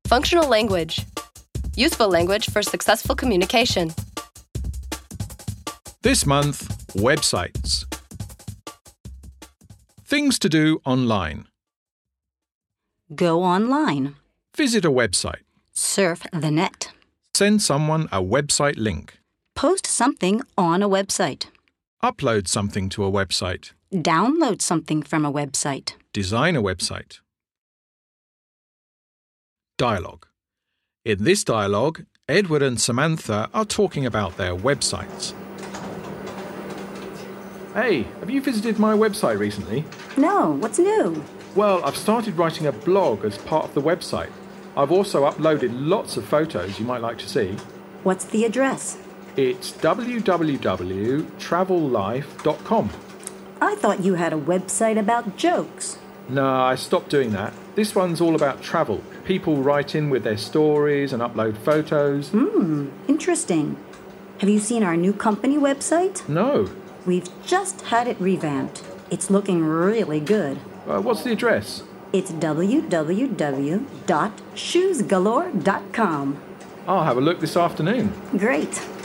Functional language. Useful language for successful communication. This month, websites. Things to do online. Go online. Visit a website. Surf the net. Send someone a website link. Post something on a website. Upload something to a website. Download something from a website. Design a website. Dialogue. In this dialogue, Edward and Samantha are talking about their websites. Hey, have you visited my website recently? No, what's new? Well, I've started writing a blog as part of the website. I've also uploaded lots of photos you might like to see. What's the address? It's www.travellife.com. I thought you had a website about jokes. No, I stopped doing that. This one's all about travel. People write in with their stories and upload photos. Interesting. Have you seen our new company website? No. We've just had it revamped. It's looking really good. What's the address? It's www.shoesgalore.com. I'll have a look this afternoon. Great.